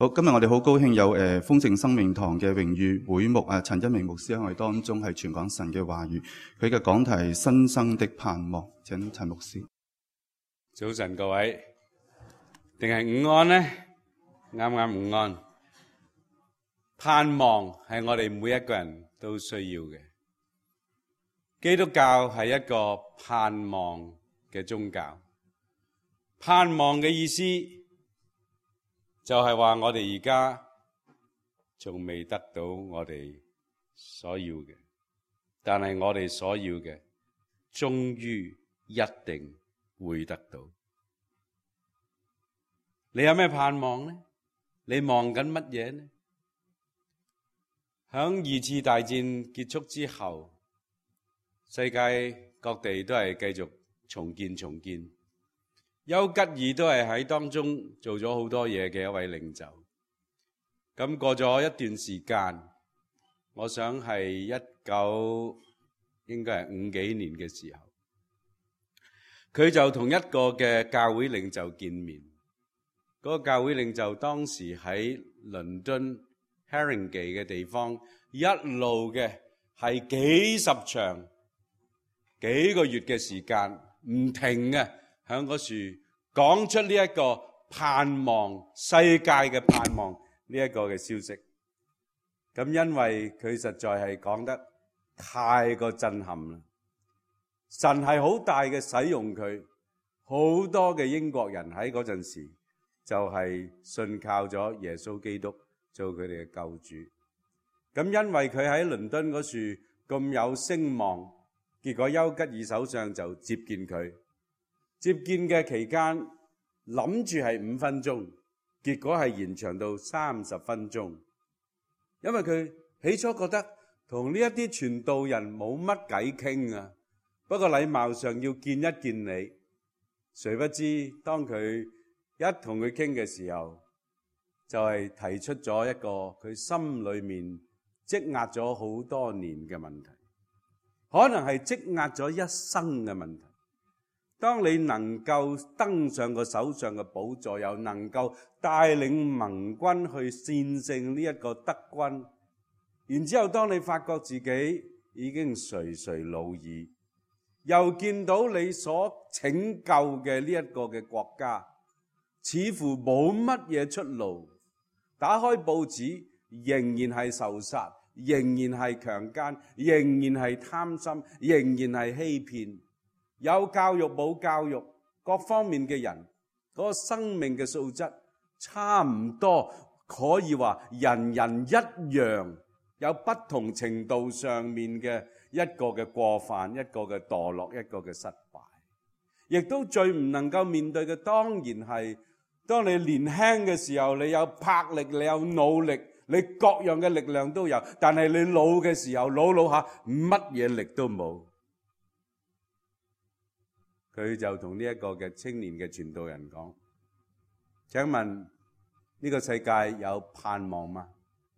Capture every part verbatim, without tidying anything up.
好，今日我哋好高興有誒豐盛生命堂嘅榮譽會牧啊陳一鳴牧師喺我哋當中係傳講神嘅話語，佢嘅講題係新生的盼望。請陳牧師。 早晨各位，定係午安呢？啱啱午安。盼望係我哋每一個人都需要嘅。基督教係一個盼望嘅宗教。盼望嘅意思就係話我哋而家仲未得到我哋所要嘅，但係我哋所要嘅終於一定會得到。你有咩盼望呢？你望緊乜嘢呢？響二次大戰結束之後，世界各地都係繼續重建重建。丘吉爾都係喺當中做咗好多嘢嘅一位領袖。咁過咗一段時間，我想係一九應該係五幾年嘅時候，佢就同一個嘅教會領袖見面。嗰個教會領袖當時喺倫敦 Haringey 嘅地方，一路嘅係幾十場幾個月嘅時間唔停嘅響嗰處講出呢一個盼望，世界嘅盼望呢一個嘅消息。咁因為佢實在係講得太過震撼啦，神係好大嘅使用佢，好多嘅英國人喺嗰陣時就係信靠咗耶穌基督做佢哋嘅救主。咁因為佢喺倫敦嗰處咁有聲望，結果丘吉爾首相就接見佢。接見嘅期間諗住係五分鐘，結果係延長到三十分鐘。因為佢起初覺得同呢一啲傳道人冇乜偈傾啊，不過禮貌上要見一見你。誰不知當佢一同佢傾嘅時候，就係提出咗一個佢心裏面積壓咗好多年嘅問題，可能係積壓咗一生嘅問題。當你能夠登上個首相嘅寶座，又能夠帶領盟軍去戰勝呢一個德軍，然之後當你發覺自己已經垂垂老矣，又見到你所拯救嘅呢一個嘅國家似乎冇乜嘢出路，打開報紙仍然係仇殺，仍然係強姦，仍然係貪心，仍然係欺騙，有教育冇教育，各方面嘅人嗰個生命嘅素質差唔多，可以話人人一樣，有不同程度上面嘅一個嘅過犯，一個嘅墮落，一個嘅失敗。亦都最唔能夠面對嘅當然係當你年輕嘅時候，你有魄力，你有努力，你各樣嘅力量都有，但係你老嘅時候，老老下乜嘢力都冇。佢就同呢一個嘅青年嘅傳道人講：請問呢個世界有盼望嗎？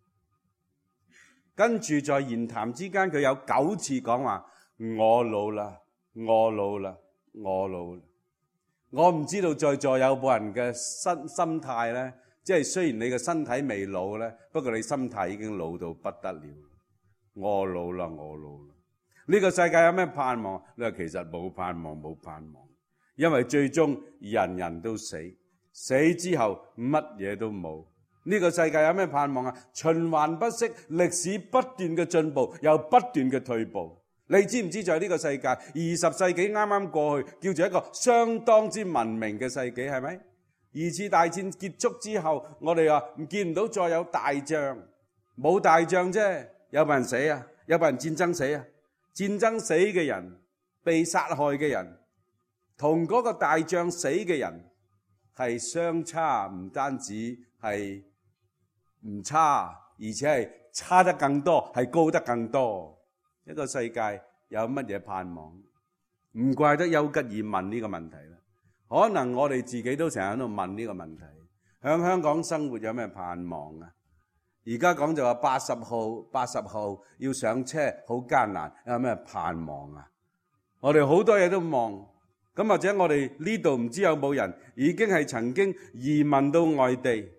跟住在言談之間，佢有九次講話：我老啦，我老啦，我老啦。我唔知道在座有冇人嘅心心態呢？即係雖然你嘅身體未老呢，不過你心態已經老到不得了。我老啦，我老啦。呢個世界有咩盼望？你話其實冇盼望，冇盼望，因為最終人人都死，死之後乜嘢都冇。呢個世界有咩盼望啊？循環不息，歷史不斷嘅進步，又不斷嘅退步。你知唔知在呢個世界，二十世紀啱啱過去，叫做一個相當之文明嘅世紀，係咪？二次大戰結束之後，我哋話唔見唔到再有大仗，冇大仗啫，有冇人死啊？有冇人戰爭死啊？戰爭死嘅人，被殺害嘅人，同嗰個大將死嘅人係相差，唔單止係唔差，而且係差得更多，係高得更多。一個世界有乜嘢盼望？唔怪得丘吉爾問呢個問題啦。可能我哋自己都成日喺度問呢個問題。響香港生活有咩盼望啊？而家講就話八十號八十號要上車好艱難，有咩盼望啊？我哋好多嘢都望，咁或者我哋呢度唔知有冇人已經係曾經移民到外地，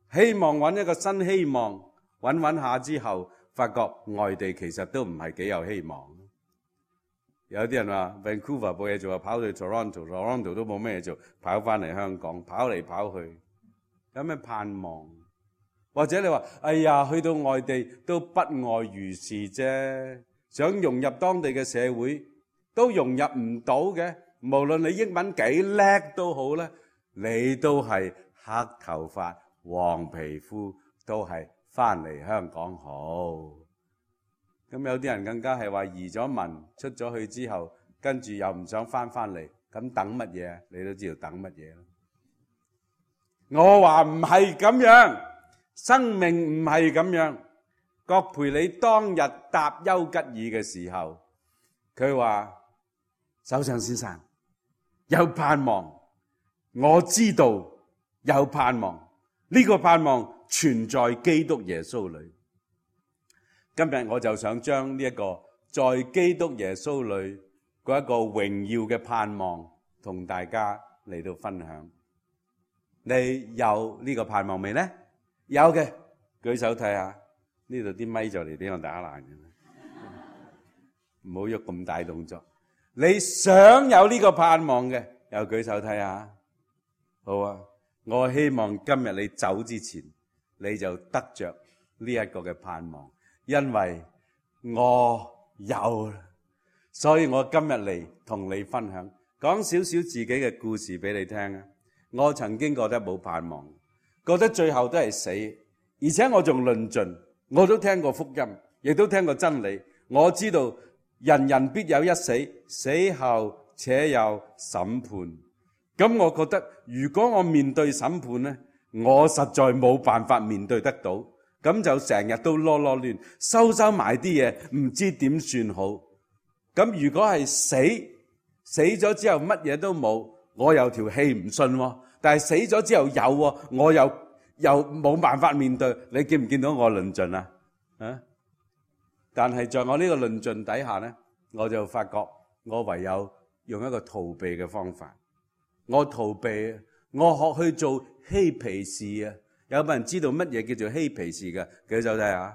希望揾一個新希望，揾揾下之後，發覺外地其實都唔係幾有希望。有啲人話 Vancouver 冇嘢做，跑去 Toronto，Toronto 都冇咩嘢做，跑翻嚟香港，跑嚟跑去，有咩盼望？或者你話，哎呀，去到外地都不外如是啫，想融入當地嘅社會都融入唔到嘅。無論你英文幾叻都好咧，你都係黑頭髮、黃皮膚，都係翻嚟香港好。咁有啲人更加係話移咗民出咗去之後，跟住又唔想翻翻嚟，咁等乜嘢？你都知道等乜嘢啦。我話唔係咁樣，生命唔係咁樣。葛培理當日答丘吉爾嘅時候，佢話：首相先生，有盼望，我知道有盼望，呢個盼望存在基督耶穌裏。今日我就想將呢一個在基督耶穌裏嗰一個榮耀嘅盼望同大家嚟到分享。你有呢個盼望未呢？有嘅，舉手睇下。呢度啲咪就嚟俾我打爛嘅，唔好喐咁大動作。你想有呢個盼望嘅，又舉手睇下。好啊，我希望今日你走之前，你就得着呢一個嘅盼望。因為我有，所以我今日嚟同你分享，講少少自己嘅故事俾你聽啊！我曾經覺得冇盼望，覺得最後都係死，而且我仲論盡，我都聽過福音，亦都聽過真理，我知道人人必有一死，死後且有審判。咁我覺得如果我面對審判呢，我實在冇辦法面對得到。咁就成日都囉囉亂，收收埋啲嘢，唔知點算好。咁如果係死，死咗之後乜嘢都冇，我有條氣唔信喎。但係死咗之後有喎，我又又冇辦法面對。你見唔見到我論盡啊？啊！但係在我呢個論盡底下呢，我就發覺我唯有用一個逃避嘅方法。我逃避，我學去做嬉皮士啊！有冇人知道乜嘢叫做嬉皮士嘅？舉手睇下。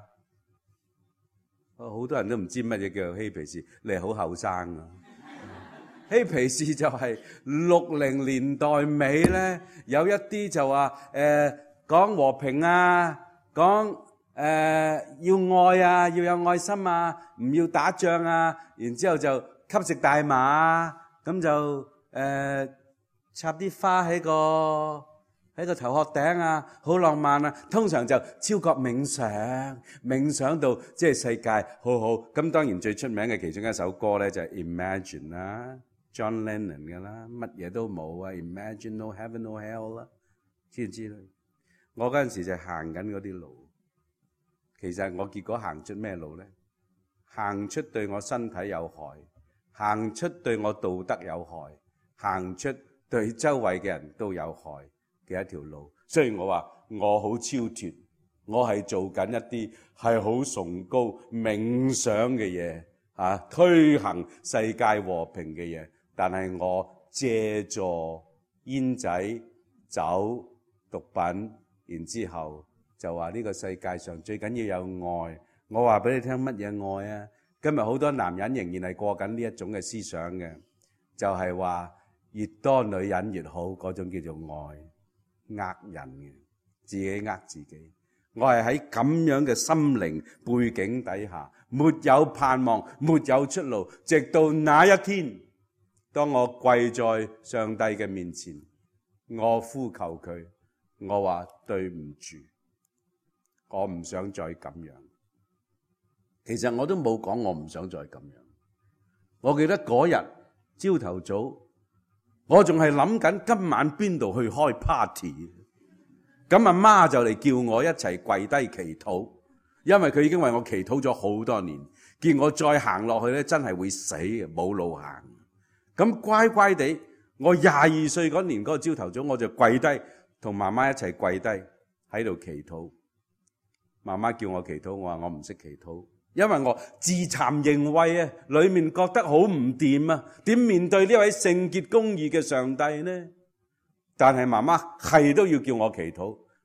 好多人都唔知乜嘢叫做嬉皮士，你係好後生啊！嬉皮士就係六零年代尾咧，有一啲就話誒講和平啊，講誒、呃、要愛啊，要有愛心啊，唔要打仗啊，然之後就吸食大麻啊，咁就誒、呃、插啲花喺個。喺個頭殼頂啊，好浪漫啊！通常就超覺冥想，冥想到即係世界好好。咁當然最出名嘅其中一首歌咧就係 Imagine 啦 ，John Lennon 嘅啦，乜嘢都冇啊 ，Imagine no heaven no hell 啦，知唔知咧？我嗰陣時就行緊嗰啲路，其實我結果行出咩路咧？行出對我身體有害，行出對我道德有害，行出對周圍嘅人都有害嘅一條路。雖然我話我好超脫，我係做緊一啲係好崇高冥想嘅嘢啊，推行世界和平嘅嘢，但係我借助煙仔、酒、毒品，然之後就話呢個世界上最緊要有愛。我話俾你聽乜嘢愛啊？今日好多男人仍然係過緊呢一種嘅思想嘅，就係話越多女人越好，嗰種叫做愛。呃人嘅，自己呃自己。我係喺咁樣嘅心靈背景底下，沒有盼望，沒有出路，直到那一天，當我跪在上帝嘅面前，我呼求佢，我話對唔住，我唔想再咁樣。其實我都冇講我唔想再咁樣。我記得嗰日朝頭早，我仲係諗緊今晚邊度去開 party， 咁阿媽就嚟叫我一齊跪低祈禱，因為佢已經為我祈禱咗好多年，見我再行落去咧真係會死嘅，冇路行。咁乖乖地，我廿二歲嗰年嗰個朝頭早，我就跪低同媽媽一齊跪低喺度祈禱。媽媽叫我祈禱，我話我唔識祈禱。因為我自慚形穢啊，裏面覺得好唔掂啊，點面對呢位聖潔公義嘅上帝呢？但係媽媽係都要叫我祈禱，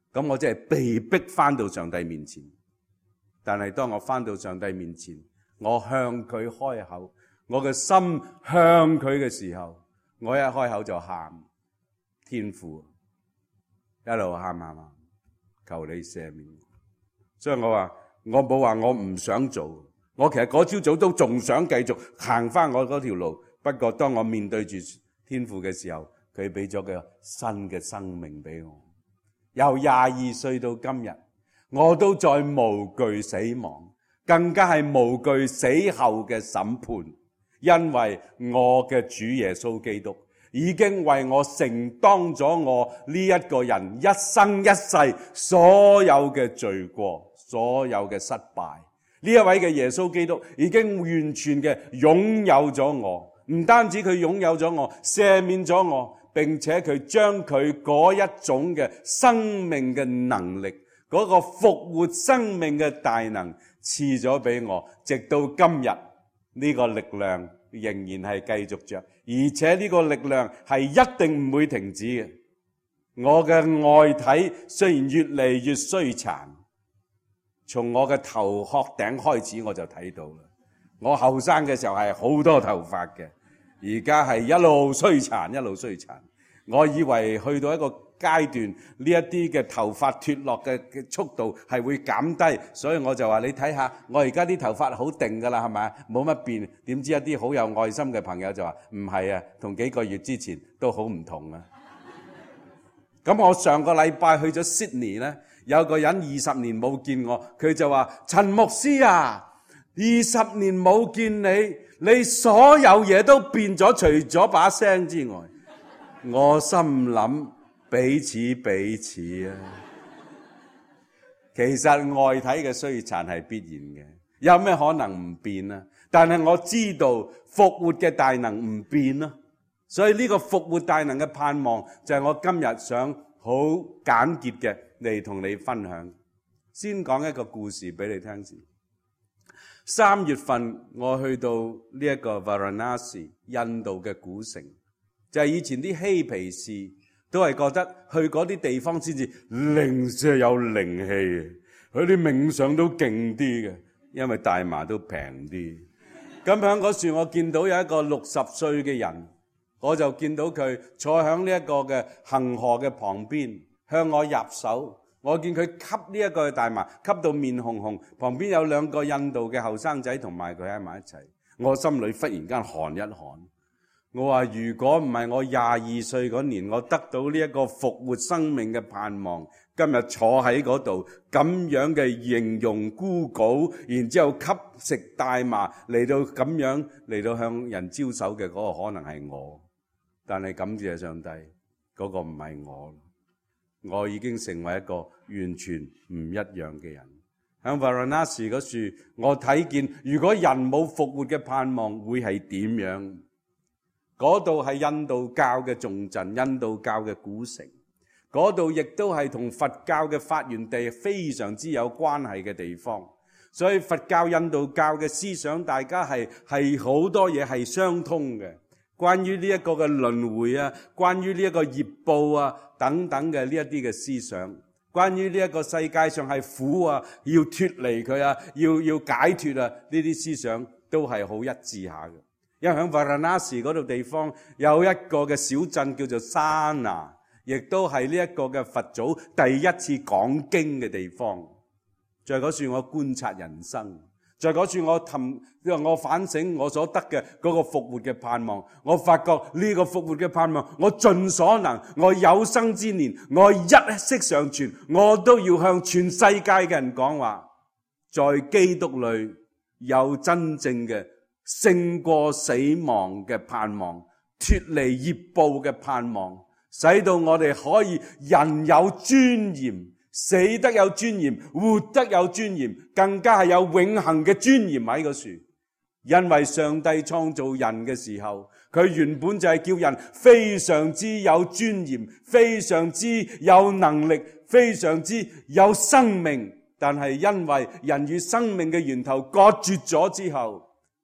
咁我真係被逼返到上帝面前。但係當我返到上帝面前，我向佢開口，我嘅心向佢嘅時候，我一開口就喊，天父一路喊喊喊，求你赦免。所以我話我冇話我唔想做，我其實嗰朝早都仲想繼續行返我嗰條路。不過當我面對住天父嘅時候，佢俾咗個新嘅生命俾我。由廿二歲到今日，我都再無懼死亡，更加係無懼死後嘅審判，因為我嘅主耶穌基督已經為我承當咗我呢一個人一生一世所有嘅罪過，所有嘅失敗。呢一位嘅耶穌基督已經完全嘅擁有咗我，唔單止佢擁有咗我，赦免咗我，並且佢將佢嗰一種嘅生命嘅能力，嗰個復活生命嘅大能賜咗俾我，直到今日呢個力量仍然係繼續着，而且呢個力量係一定唔會停止嘅。我嘅外體雖然越嚟越衰殘，從我嘅頭殼頂開始我就睇到啦。我後生嘅時候係好多頭髮嘅，而家係一路衰殘一路衰殘。我以為去到一個階段，呢一啲嘅頭髮脫落嘅速度係會減低，所以我就話你睇下，我而家啲頭髮好定㗎啦，係咪？冇乜變。點知一啲好有愛心嘅朋友就話唔係啊，同幾個月之前都好唔同啊。咁我上個禮拜去咗 Sydney 咧，有個人二十年冇見我，佢就話陳牧師啊，二十年冇見你，你所有嘢都變咗，除咗把聲之外。我心諗彼此彼此啊，其實外體嘅衰殘係必然嘅，有咩可能唔變啊？但係我知道復活嘅大能唔變啊，所以呢個復活大能嘅盼望就係我今日想好簡潔嘅嚟同你分享。先講一個故事俾你聽先。三月份我去到呢一個 Varanasi 印度嘅古城。就係以前啲嬉皮士都係覺得去嗰啲地方先至靈舍有靈氣嘅，佢啲冥想都勁啲嘅，因為大麻都平啲。咁喺嗰時我見到有一個六十歲嘅人，我就見到佢坐喺呢一個嘅恒河嘅旁邊向我入手。我見佢吸呢一個大麻，吸到面紅紅，旁邊有兩個印度嘅後生仔同埋佢喺埋一齊。我心裏忽然間寒一寒。我話如果唔係我廿二歲嗰年，我得到呢一個復活生命嘅盼望，今日坐喺嗰度咁樣嘅形容枯槁，然之後吸食大麻嚟到咁樣嚟到向人招手嘅嗰個可能係我，但係感謝上帝，嗰個唔係我，我已經成為一個完全唔一樣嘅人。喺 Varanasi 嗰處，我睇見如果人冇復活嘅盼望，會係點樣？嗰度係印度教嘅重鎮，印度教嘅古城。嗰度亦都係同佛教嘅發源地非常之有關係嘅地方。所以佛教、印度教嘅思想，大家係係好多嘢係相通嘅。關於呢一個嘅輪迴啊，關於呢一個業報啊等等嘅呢一啲嘅思想，關於呢一個世界上係苦啊，要脫離佢啊，要要解脫啊，呢啲思想都係好一致下嘅。因為喺 Varanasi 嗰度地方有一個嘅小鎮叫做沙拿，亦都係呢一個嘅佛祖第一次講經嘅地方。在嗰處我觀察人生，在嗰處我尋我反省我所得嘅嗰個復活嘅盼望。我發覺呢個復活嘅盼望，我盡所能，我有生之年，我一息尚存，我都要向全世界嘅人講話，在基督裏有真正嘅勝過死亡嘅盼望，脫離業報嘅盼望，使到我哋可以人有尊嚴，死得有尊嚴，活得有尊嚴，更加係有永恆嘅尊嚴喺個樹。因為上帝創造人嘅時候，佢原本就係叫人非常之有尊嚴，非常之有能力，非常之有生命。但係因為人與生命嘅源頭割絕咗之後，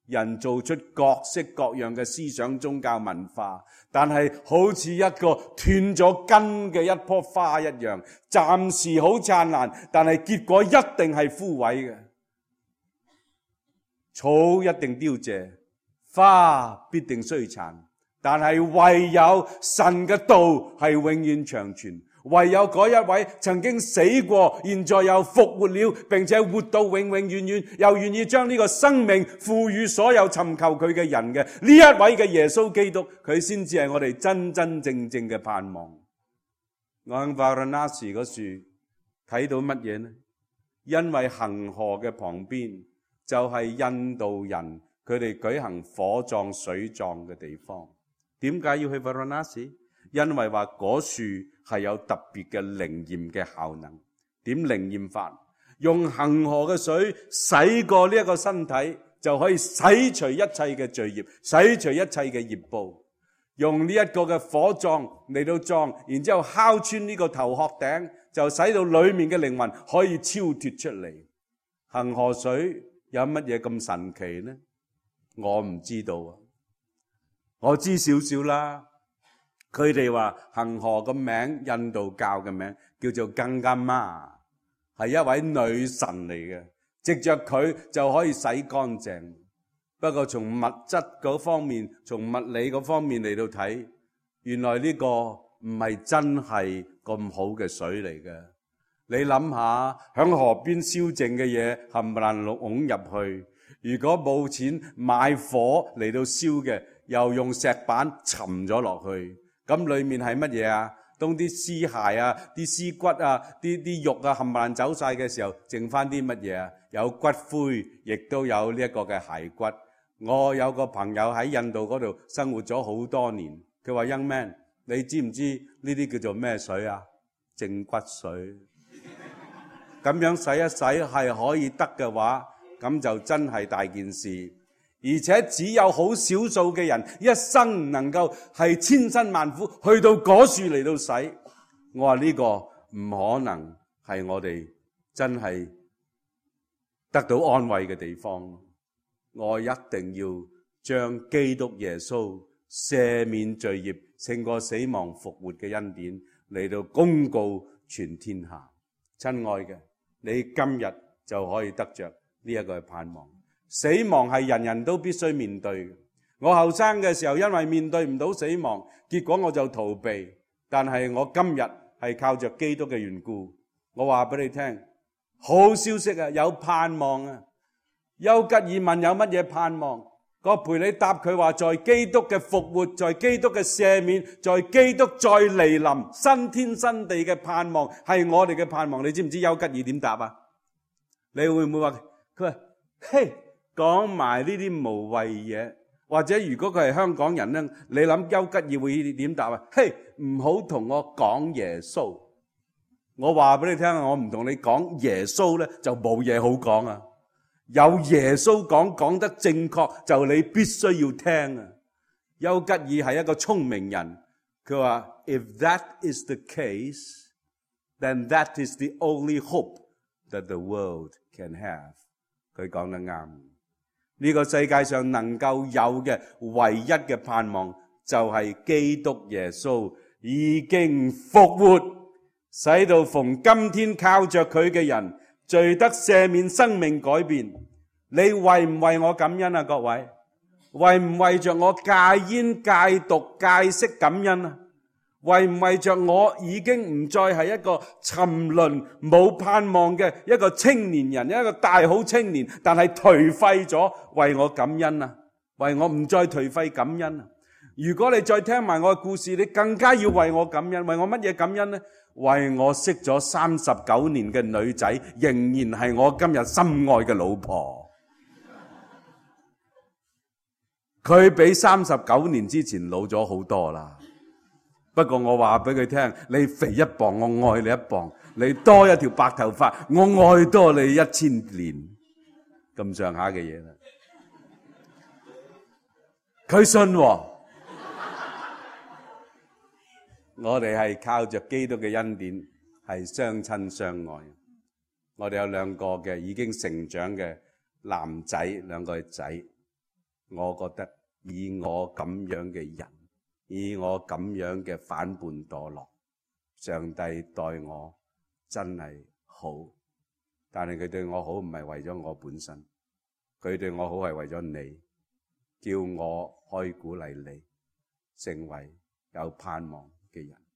人做出各式各樣嘅思想宗教文化，但係好似一個斷咗根嘅一棵花一樣，暫時好燦爛，但係結果一定係枯萎嘅。草一定凋謝，花必定衰殘，但係唯有神嘅道係永遠長存。唯有嗰一位曾經死過，現在又復活了，並且活到永永遠遠，又願意將呢個生命賦予所有尋求佢嘅人嘅呢一位嘅耶穌基督，佢先至係我哋真真正正嘅盼望。我喺瓦拉納斯嗰處睇到乜嘢呢？因為恒河嘅旁邊就係印度人佢哋舉行火葬水葬嘅地方。點解要去瓦拉納斯？因為話嗰樹係有特別嘅靈驗嘅效能。點靈驗法？用恒河嘅水洗過呢一個身體，就可以洗除一切嘅罪孽，洗除一切嘅業報。用呢一個嘅火葬嚟到葬，然之後敲穿呢個頭殼頂，就使到裏面嘅靈魂可以超脫出嚟。恒河水有乜嘢咁神奇呢？我唔知道啊，我知少少啦。佢哋話恒河個名，印度教嘅名叫做更加媽，係一位女神嚟嘅，藉着佢就可以洗乾淨。不過從物質嗰方面，從物理嗰方面嚟到睇，原來呢個唔係真係咁好嘅水嚟嘅。你諗下，響河邊燒淨嘅嘢冚唪唥攏入去，如果冇錢買火嚟到燒嘅，又用石板沉咗落去。咁裏面係乜嘢啊？當啲屍骸啊、啲屍骨啊、啲啲肉啊冚唪唥走晒嘅時候，剩翻啲乜嘢啊？有骨灰，亦都有呢一個嘅骸骨。我有個朋友喺印度嗰度生活咗好多年，佢話 Young man， 你知唔知呢啲叫做咩水啊？淨骨水。咁樣洗一洗係可以得嘅話，咁就真係大件事。而且只有好少數嘅人一生能夠係千辛萬苦去到嗰處嚟到洗。我話呢個唔可能係我哋真係得到安慰嘅地方。我一定要將基督耶穌赦免罪孽、勝過死亡復活嘅恩典嚟到公告全天下。親愛嘅，你今日就可以得着呢一個盼望。死亡係人人都必須面對嘅。我後生嘅時候因為面對唔到死亡，結果我就逃避。但係我今日係靠着基督嘅緣故，我話俾你聽，好消息啊，有盼望啊。丘吉爾問有乜嘢盼望？我陪你答佢話，在基督嘅復活，在基督嘅赦免，在基督再嚟臨新天新地嘅盼望係我哋嘅盼望。你知唔知丘吉爾點答啊？你會唔會話佢話嘿，講埋呢啲無謂嘢？或者如果佢係香港人咧，你諗丘吉爾會點答啊？嘿，唔好同我講耶穌。我話俾你聽，我唔同你講耶穌咧，就冇嘢好講啊。有耶穌講講得正確，就你必須要聽啊。丘吉爾係一個聰明人，佢話 If that is the case, then that is the only hope that the world can have。佢講得啱。呢個世界上能夠有嘅唯一嘅盼望，就係基督耶穌已經復活，使到逢今天靠着佢嘅人，罪得赦免，生命改變。你為唔為我感恩啊？各位，為唔為着我戒煙戒毒戒色感恩啊？為唔為着我已經唔再係一個沉淪冇盼望嘅一個青年人，一個大好青年，但係頹廢咗，為我感恩啊？為我唔再頹廢感恩啊？如果你再聽埋我嘅故事，你更加要為我感恩。為我乜嘢感恩呢？為我識咗三十九年嘅女仔，仍然係我今日心愛嘅老婆。佢比三十九年之前老咗好多啦。不過我話俾佢聽，你肥一磅，我愛你一磅；你多一條白頭髮，我愛多你一千年。咁上下嘅嘢啦。佢信喎。我哋係靠着基督嘅恩典，係相親相愛。我哋有兩個嘅已經成長嘅男仔，兩個仔。 我覺得以我咁樣嘅人，以我咁樣嘅反叛墮落，上帝待我真係好，但係佢對我好唔係為咗我本身，佢對我好係為咗你，叫我可以鼓勵你成為有盼望嘅人。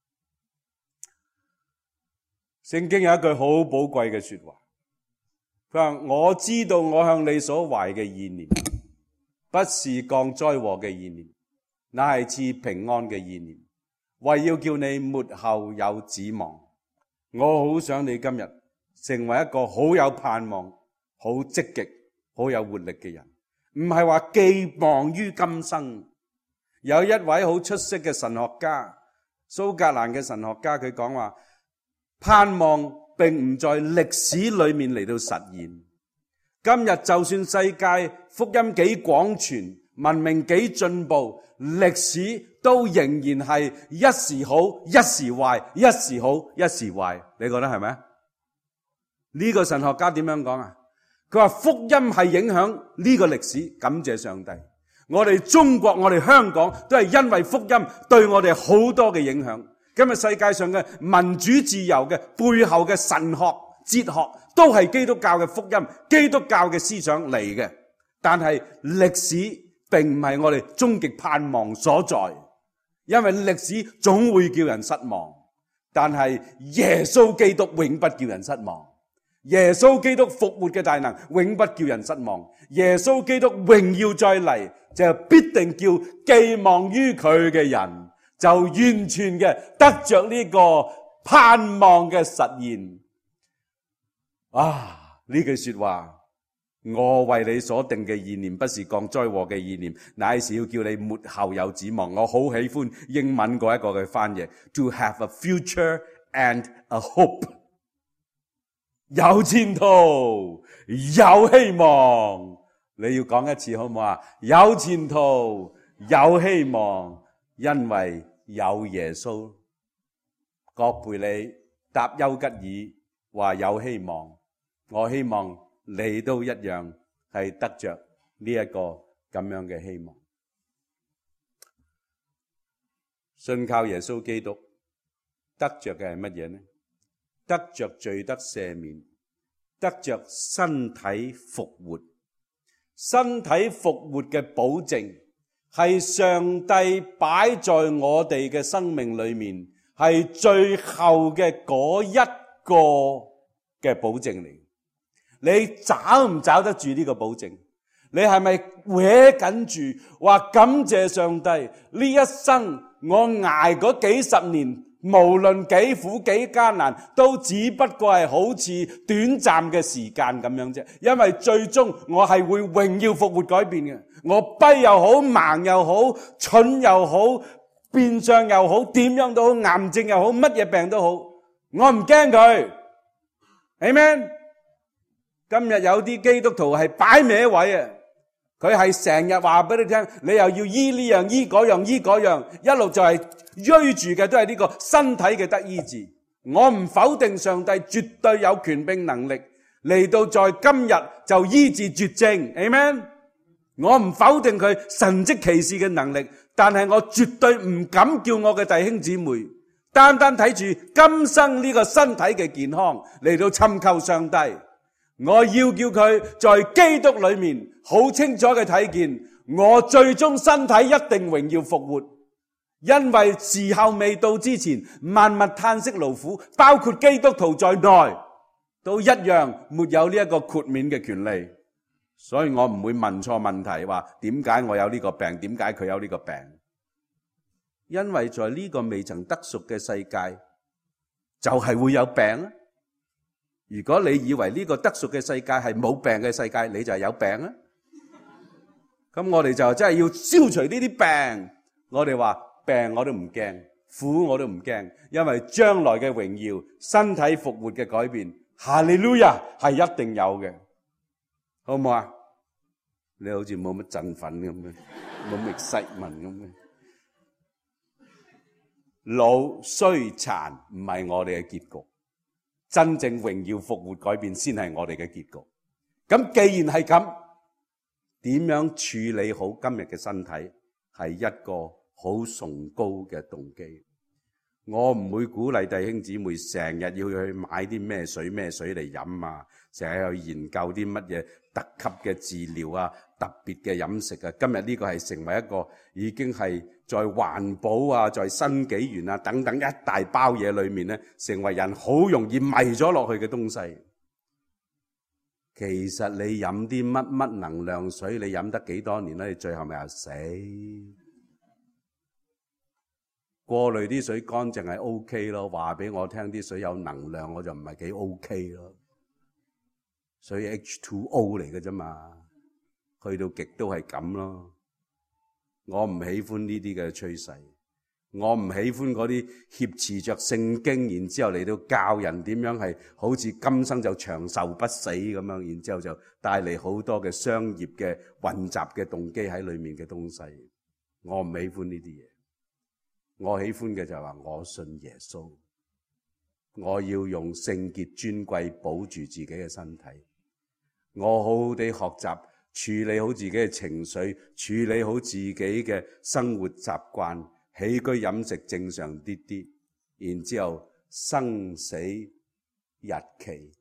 聖經有一句好寶貴嘅說話，佢話我知道我向你所懷嘅意念，不是降災禍嘅意念，乃係賜平安嘅意念，為要叫你末後有指望。我好想你今日成為一個好有盼望、好積極、好有活力嘅人，唔係話寄望於今生。有一位好出色嘅神學家，蘇格蘭嘅神學家，佢講話盼望並唔在歷史裏面嚟到實現。今日就算世界福音幾廣傳，文明幾進步，歷史都仍然係一時好一時壞，一時好一時壞。你覺得係咪啊？呢個神學家點樣講啊？佢話福音係影響呢個歷史，感謝上帝。我哋中國，我哋香港都係因為福音對我哋好多嘅影響。今日世界上嘅民主自由嘅背後嘅神學哲學都係基督教嘅福音，基督教嘅思想嚟嘅。但係歷史並唔係我哋終極盼望所在，因為歷史總會叫人失望，但係耶穌基督永不叫人失望。耶穌基督復活嘅大能永不叫人失望。耶穌基督榮耀再嚟，就必定叫寄望於佢嘅人就完全嘅得着呢個盼望嘅實現。啊！呢句說話，我為你所定嘅意念不是降災禍嘅意念，乃是要叫你末後有指望。我好喜歡英文嗰一個嘅翻譯 ，to have a future and a hope， 有前途，有希望。你要講一次好唔好啊？有前途，有希望，因為有耶穌。葛培理答丘吉爾話有希望，我希望你都一樣係得着呢一個咁樣嘅希望。信靠耶穌基督得着嘅係乜嘢呢？得着罪得赦免，得着身體復活。身體復活嘅保證係上帝擺在我哋嘅生命裏面，係最後嘅嗰一個嘅保證嚟。你找唔找得住呢個保證？你係咪搲緊住話感謝上帝，呢一生我捱嗰幾十年，無論幾苦幾艱難，都只不過係好似短暫嘅時間咁樣啫。因為最終我係會榮耀復活改變嘅。我跛又好，盲又好，蠢又好，變相又好，點樣都好，癌症又好，乜嘢病都好，我唔驚佢。Amen。今日有啲基督徒係擺歪位啊！佢係成日話俾你聽，你又要醫呢樣醫嗰樣醫嗰樣，一路就係追住嘅都係呢個身體嘅得醫治。我唔否定上帝絕對有權柄能力嚟到在今日就醫治絕症 ，Amen。我唔否定佢神蹟奇事嘅能力，但係我絕對唔敢叫我嘅弟兄姊妹單單睇住今生呢個身體嘅健康嚟到尋求上帝。我要叫佢在基督裏面好清楚嘅睇見，我最終身體一定榮耀復活，因為時候未到之前，萬物嘆息勞苦，包括基督徒在內，都一樣沒有呢一個豁免嘅權利。所以我唔會問錯問題，話點解我有呢個病，點解佢有呢個病？因為在呢個未曾得贖嘅世界，就係會有病啊！如果你以為呢個得贖嘅世界係冇病嘅世界，你就係有病啊！咁我哋就真係要消除呢啲病。我哋話病我都唔驚，苦我都唔驚，因為將來嘅榮耀、身體復活嘅改變，哈利路亞係一定有嘅，好唔好啊？你好似冇乜振奮咁嘅，冇乜excitement咁嘅。老衰殘唔係我哋嘅結局。真正榮耀復活改變先係我哋嘅結局。咁既然係咁， 點樣處理好今日嘅身體，係一個好崇高嘅動機。我唔會鼓勵弟兄姊妹成日要去買啲咩水咩水嚟飲啊，成日去研究啲乜嘢特級嘅治療啊，特別嘅飲食啊。今日呢個係成為一個已經係在環保啊，在新紀元啊等等一大包嘢裏面咧，成為人好容易迷咗落去嘅東西。其實你飲啲乜乜能量水，你飲得幾多年咧？你最後咪又死。過濾啲水乾淨係 OK 咯，話俾我聽啲水有能量，我就唔係幾 OK 咯。水 H 二 O 嚟嘅啫嘛，去到極都係咁咯。我唔喜歡呢啲嘅趨勢，我唔喜歡嗰啲挾持着聖經，然之後嚟到教人點樣係好似今生就長壽不死咁樣，然之後就帶嚟好多嘅商業嘅混雜嘅動機喺裏面嘅東西。我唔喜歡呢啲嘢。我喜歡嘅就係話我信耶穌，我要用聖潔尊貴保住自己嘅身體，我好好地學習處理好自己嘅情緒，處理好自己嘅生活習慣，起居飲食正常啲啲，然之後生死日期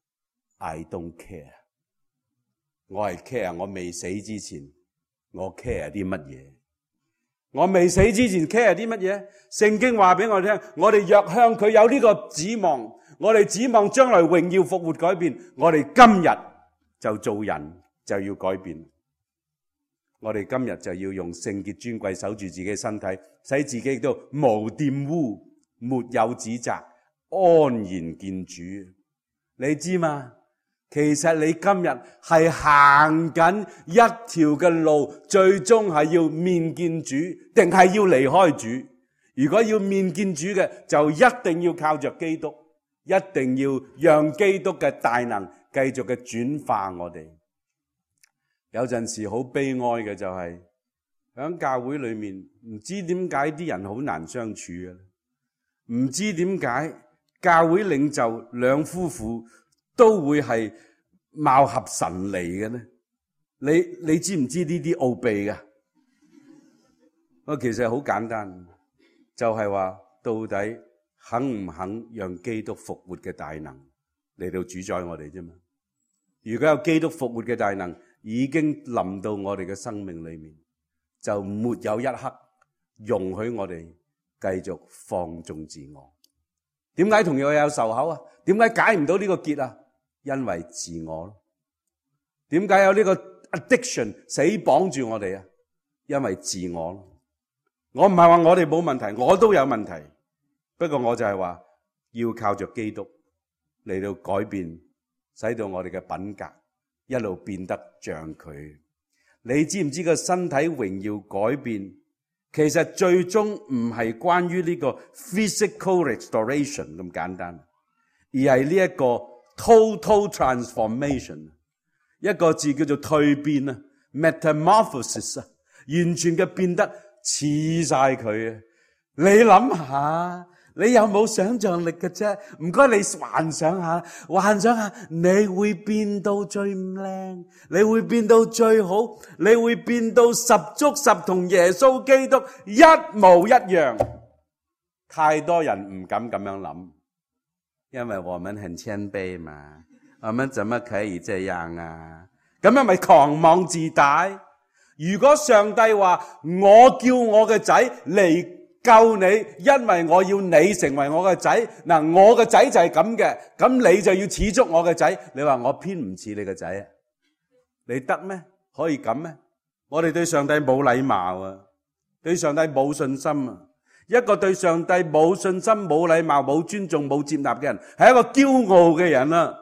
I don't care， 我係 care 我未死之前我 care 啲乜嘢。我未死之前 care 啲乜嘢？聖經話俾我聽，我哋若向佢有呢個指望，我哋指望將來榮耀復活改變，我哋今日就做人就要改變。我哋今日就要用聖潔尊貴守住自己嘅身體，使自己都無玷污，沒有指責，安然見主。你知嘛？其實你今日係行緊一條嘅路，最終係要面見主，定係要離開主？如果要面見主嘅，就一定要靠着基督，一定要讓基督嘅大能繼續嘅轉化我哋。有陣時好悲哀嘅就係、是、喺教會裏面，唔知點解啲人好難相處嘅，唔知點解教會領袖兩夫婦都會係貌合神離嘅呢？你你知唔知呢啲奧秘㗎？我其實好簡單，就係話到底肯唔肯讓基督復活嘅大能嚟到主宰我哋啫嘛？如果有基督復活嘅大能已經臨到我哋嘅生命裏面，就沒有一刻容許我哋繼續放縱自我。點解同樣有仇口啊？點解解唔到呢個結啊？因為自我咯。點解有呢個 addiction 死綁住我哋啊？因為自我咯。我唔係話我哋冇問題，我都有問題。不過我就係話要靠着基督嚟到改變，使到我哋嘅品格一路變得像佢。你知唔知個身體榮耀改變，其實最終唔係關於呢個 physical restoration 咁簡單，而係呢一個 total transformation， 一個字叫做蛻變啊 ，metamorphosis 啊，完全嘅變得似晒佢啊！你諗下，你有冇想象力嘅啫？唔該，你幻想下，幻想下，你會變到最靚，你會變到最好，你會變到十足十同耶穌基督一模一樣。太多人唔敢咁樣諗，因為我們很謙卑嘛，我們怎麼可以這樣啊？咁樣咪狂妄自大。如果上帝話我叫我嘅仔嚟救你，因為我要你成為我嘅仔，嗱，我嘅仔就係咁嘅，咁你就要似足我嘅仔。你話我偏唔似你嘅仔啊？你得咩？可以咁咩？我哋對上帝冇禮貌啊，對上帝冇信心啊。一個對上帝冇信心、冇禮貌、冇尊重、冇接納嘅人，係一個驕傲嘅人啊。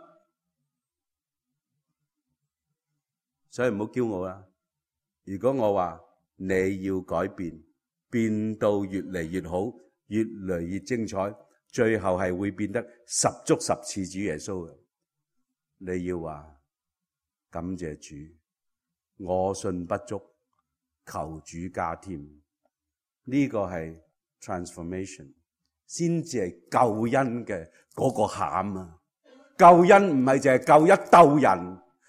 所以唔好驕傲啊！如果我話你要改變，變到越嚟越好，越嚟越精彩，最後係會變得十足十似主耶穌嘅。你要話感謝主，我信不足，求主加添。呢個係 transformation， 先至係救恩嘅嗰個餡啊！救恩唔係淨係救一鬥人，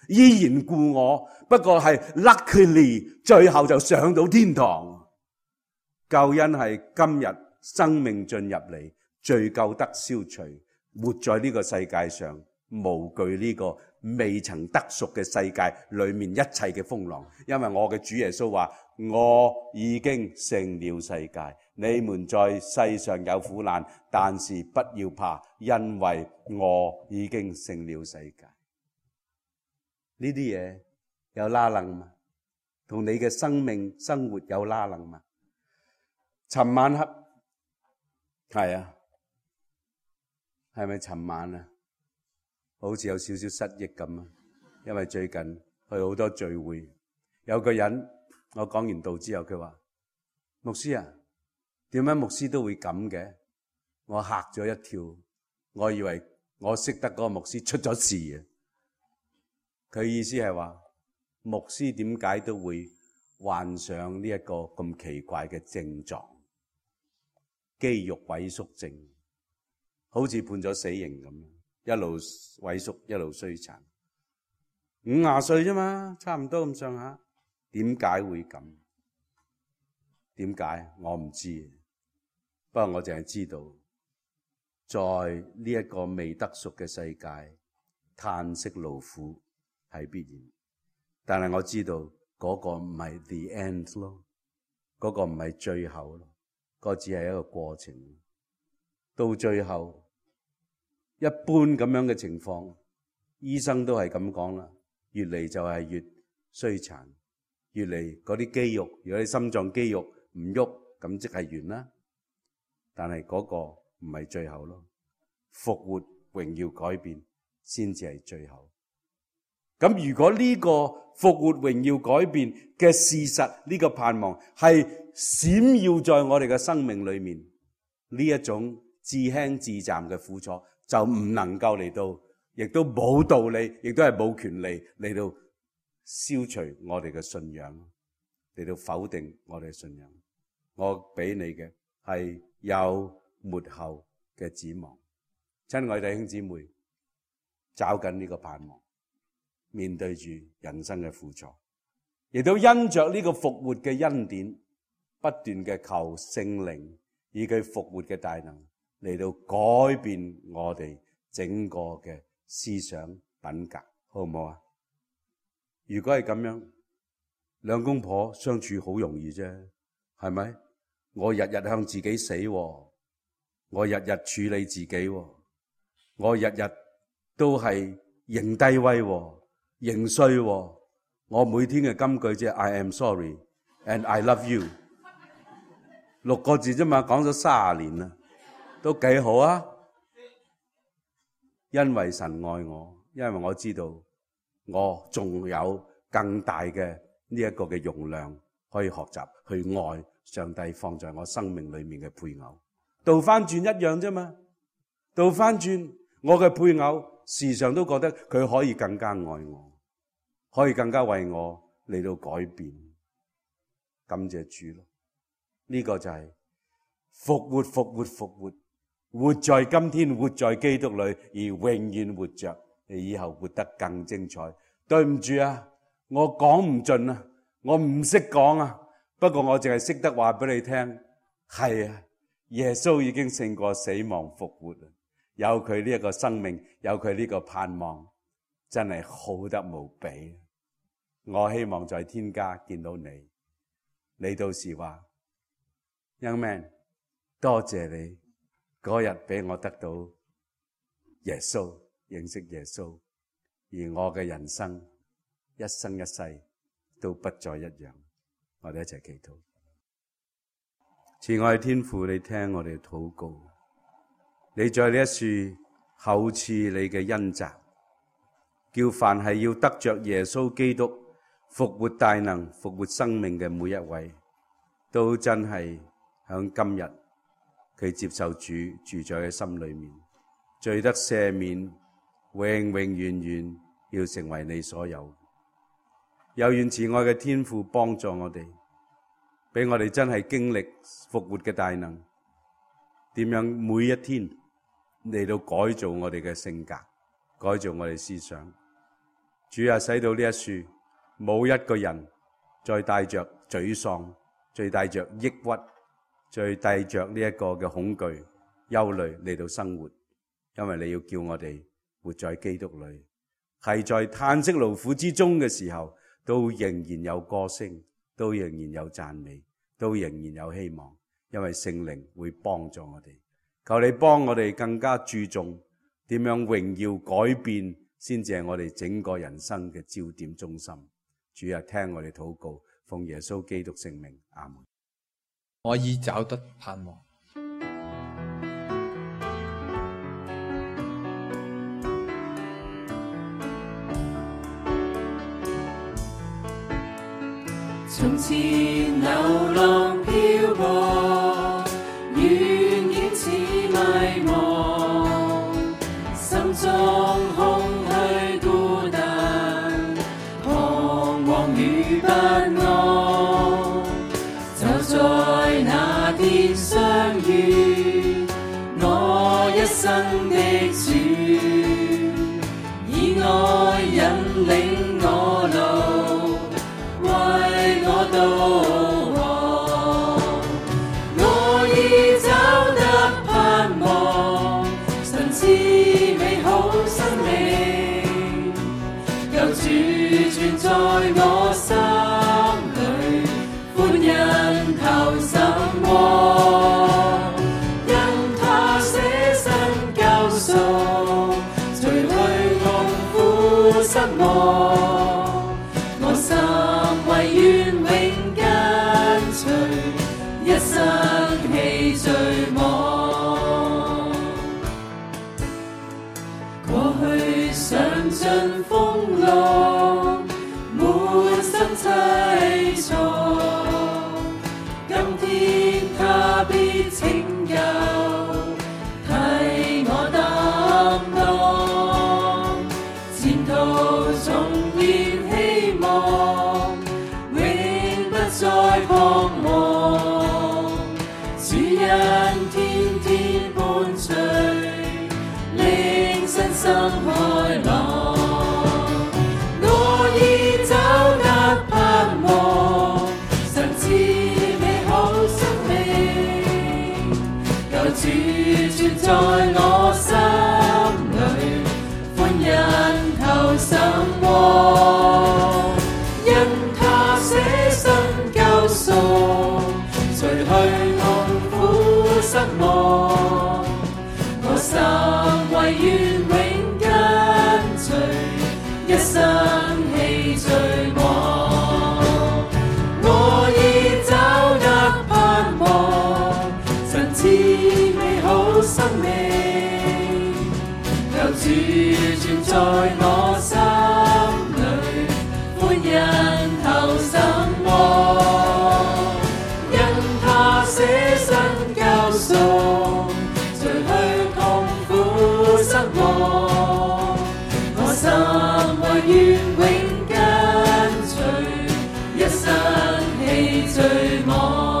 依然故我，不過係 luckily 最後就上到天堂。救恩係今日生命進入嚟，罪疚得消除，活在呢個世界上，無懼呢個未曾得贖嘅世界裏面一切嘅風浪。因為我嘅主耶穌話，我已經勝了世界。你們在世上有苦難，但是不要怕，因為我已經勝了世界。呢啲嘢有拉楞嘛？同你嘅生命生活有拉楞嘛？尋晚黑係啊，係咪尋晚啊？好似有少少失憶咁啊！因為最近去好多聚會，有個人我講完道之後，佢話：牧師啊，點解牧師都會咁嘅？我嚇咗一跳，我以為我識得嗰個牧師出咗事啊！佢意思係話，牧師點解都會患上呢一個咁奇怪嘅症狀？肌肉萎縮症，好似判咗死刑咁，一路萎縮一路衰殘。五廿歲啫嘛，差唔多咁上下。點解會咁？點解我唔知，不過我淨係知道，在呢一個未得贖嘅世界，嘆息勞苦係必然。但係我知道嗰個唔係 the end 咯，嗰個唔係最後咯。個只係一個過程，到最後一般咁樣嘅情況，醫生都係咁講啦，越嚟就係越衰殘，越嚟嗰啲肌肉，如果你心臟肌肉唔喐，咁即係完啦。但係嗰個唔係最後咯，復活榮耀改變先至係最後。咁如果呢個復活榮耀改變嘅事實，呢個盼望係閃耀在我哋嘅生命裏面，呢一種至輕至暫嘅苦楚就唔能夠嚟到，亦都冇道理，亦都係冇權利嚟到消除我哋嘅信仰，嚟到否定我哋嘅信仰。我俾你嘅係有末後嘅指望。親愛弟兄姊妹，找緊呢個盼望，面對住人生嘅苦楚，亦都因着呢個復活嘅恩典，不斷嘅求聖靈以佢復活嘅大能嚟到改變我哋整個嘅思想品格，好唔好啊？如果係咁樣，兩公婆相處好容易啫，係咪？我日日向自己死，我日日處理自己，我日日都係認低威，認衰，我每天嘅金句即係 I am sorry and I love you， 六個字啫嘛，講咗三十年啦，都幾好啊！因為神愛我，因為我知道我仲有更大嘅呢一個嘅容量，可以學習去愛上帝放在我生命裏面嘅配偶。倒翻轉一樣啫嘛，倒翻轉我嘅配偶時常都覺得佢可以更加愛我，可以更加為我嚟到改變。感謝主咯，呢個就係復活復活復活，活在今天，活在基督裏，而永遠活着，你以後活得更精彩。對唔住啊，我講唔盡啊，我唔識講啊，不過我淨係識得話俾你聽，係啊，耶穌已經勝過死亡復活，有佢呢一個生命，有佢呢個盼望，真係好得無比。我希望在天家見到你，你到時話 Young man， 多謝你嗰日俾我得到耶穌，認識耶穌，而我嘅人生一生一世都不再一樣。我哋一齊祈禱。慈愛天父，你聽我哋禱告，你在呢一處厚賜你嘅恩澤，叫凡係要得着耶穌基督復活大能、復活生命嘅每一位，都真係響今日佢接受主住在佢心裏面，罪得赦免，永永遠遠要成為你所有。有願慈愛嘅天父幫助我哋，俾我哋真係經歷復活嘅大能，點樣每一天嚟到改造我哋嘅性格，改造我哋思想， 主啊，使到呢一樹冇一個人再帶着沮喪，再帶着抑鬱，再帶着呢一個嘅恐懼、憂慮嚟到生活，因為你要叫我哋活在基督裏，係在嘆息勞苦之中嘅時候，都仍然有歌聲，都仍然有讚美，都仍然有希望，因為聖靈會幫助我哋。求你幫我哋更加注重點樣榮耀改變，先至係我哋整個人生嘅焦點中心。主啊，聽我哋禱告，奉耶穌基督聖名，阿門。 我已找得盼望。 從前流浪漂泊，遠遠似迷惘，心中空虛孤單，彷徨與不安。就在那天相遇，我一生的主，以愛引領我路，為我導航。我已找得盼望，神賜美好生命，有主存在我心裏，歡欣投心窩。因他捨身救贖，除去痛苦失望，我心唯願永跟隨，一生氣追望。過去嘗盡風浪，滿心凄楚，今天他必拯救，替我擔當。前途重現希望，永不再彷徨。主恩天天伴隨，令身心開朗。我已找得盼望，神賜美好生命，有主存在我心裏，歡欣投心窩。因他捨身救贖，除去痛苦失望，我心唯願永跟隨，一生氣追望。我已找得盼望，神賜美好生命，有主存在我心裏，歡欣投心窩。因他捨身救贖，除去痛苦失望，我心唯願永跟隨，一生氣追望。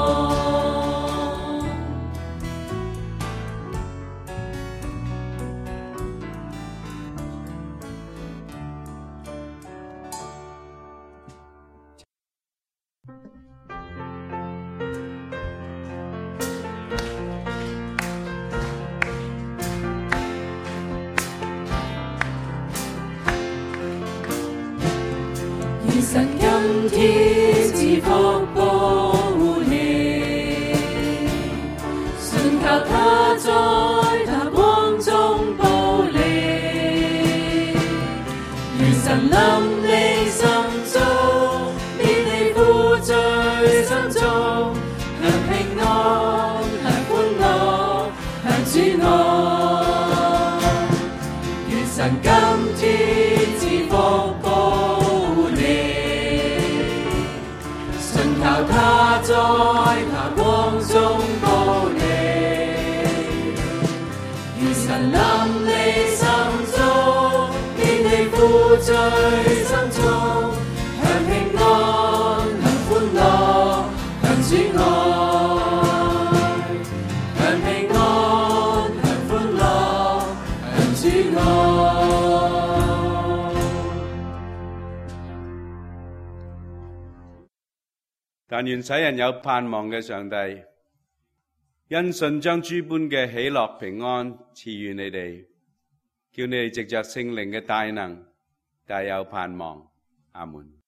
願神今天賜福保護你，信靠他在他光中保你。願神臨你心中，免你負罪深重，享平安，享歡樂，享主愛。願神今天賜福保護你，信靠他在他光中保你。願神臨你心中，免你負罪深重，享平安，享歡樂，享主愛。享平安，享歡樂，享主愛。 但願使人有盼望嘅上帝，因信將諸般嘅喜樂平安賜予你哋，叫你哋藉着聖靈嘅大能，大有盼望。阿門。